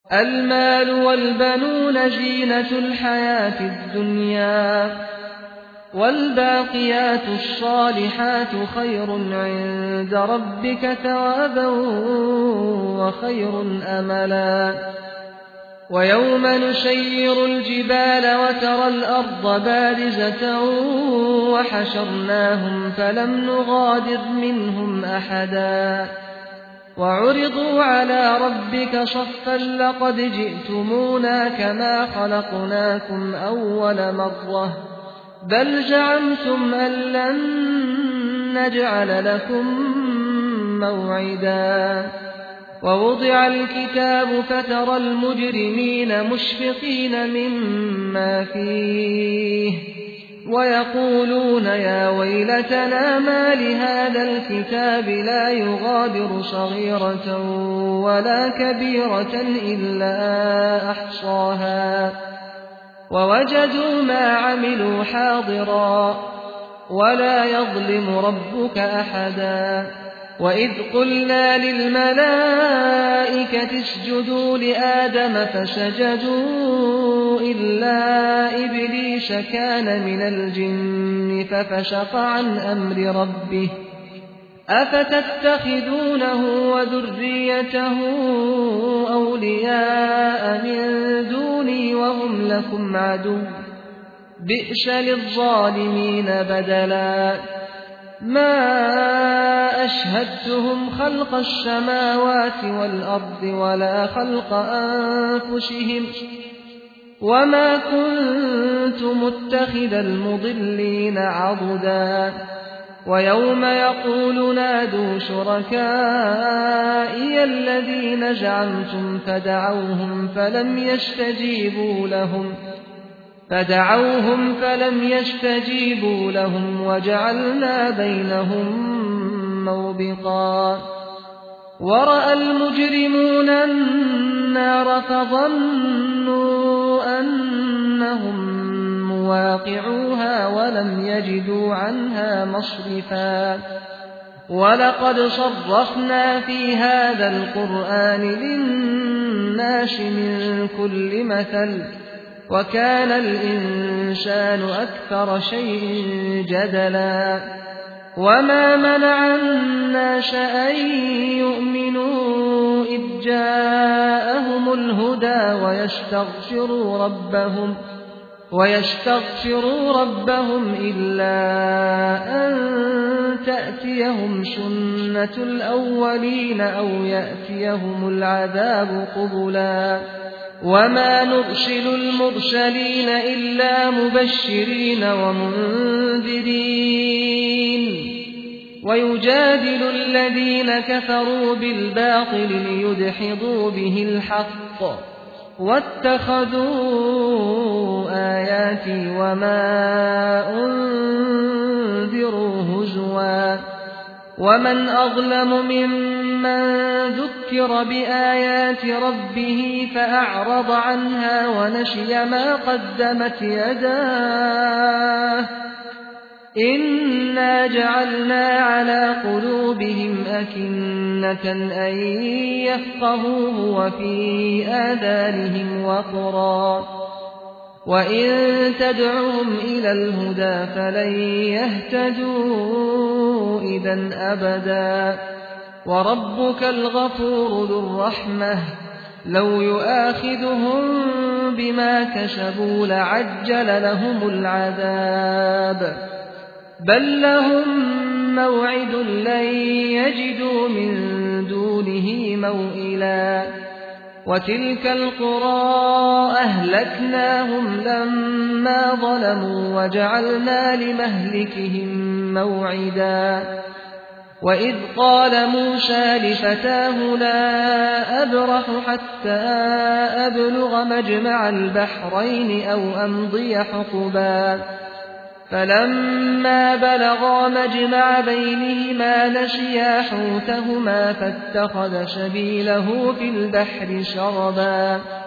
المال والبنون زينة الحياة الدنيا والباقيات الصالحات خير عند ربك ثوابا وخير أملا ويوم نسير الجبال وترى الأرض بارزة وحشرناهم فلم نغادر منهم أحدا وعرضوا على ربك صفا لقد جئتمونا كما خلقناكم أول مرة بل زعمتم أن لن نجعل لكم موعدا ووضع الكتاب فترى المجرمين مشفقين مما فيه ويقولون يا ويلتنا ما لهذا الكتاب لا يغادر صغيرة ولا كبيرة إلا أحصاها ووجدوا ما عملوا حاضرا ولا يظلم ربك أحدا وإذ قلنا للملائكة اسجدوا لآدم فسجدوا إلا إبليس كان من الجن ففسق عن أمر ربه أفتتخذونه وذريته أولياء من دوني وهم لكم عدو بئس للظالمين بدلا ما أشهدتهم خلق السماوات والأرض ولا خلق أنفسهم وما كنت متخذ المضلين عضدا ويوم يقول نادوا شركائي الذين زعمتم فدعوهم فلم يستجيبوا لهم وجعلنا بينهم موبقا ورأى المجرمون النار فظنوا أنهم مواقعوها ولم يجدوا عنها مصرفا ولقد صرفنا في هذا القرآن للناس من كل مثل وكان الإنسان أكثر شيء جدلا وما منع الناس أن يؤمنوا إذ جاءهم الهدى ويستغفروا ربهم إلا أن تأتيهم سنة الأولين أو يأتيهم العذاب قبلا وما نرسل المرسلين إلا مبشرين ومنذرين ويجادل الذين كفروا بالباطل ليدحضوا به الحق واتخذوا آياتي وما أنذروا هزوا ومن أظلم ممن ذكر بآيات ربه فأعرض عنها ونسي ما قدمت يداه إنا جعلنا على قلوبهم أكنة أن يفقهوه وفي آذانهم وقرا وإن تدعهم إلى الهدى فلن يهتدوا إذا أبدا وربك الغفور ذو الرحمة لو يؤاخذهم بما كسبوا لعجل لهم العذاب بل لهم موعد لن يجدوا من دونه موئلا وتلك القرى أهلكناهم لما ظلموا وجعلنا لمهلكهم موعدا وإذ قال موسى لفتاه لا أبرح حتى أبلغ مجمع البحرين أو أمضي حقبا فلما بلغا مجمع بينهما نسيا حوتهما فاتخذ سبيله في البحر سربا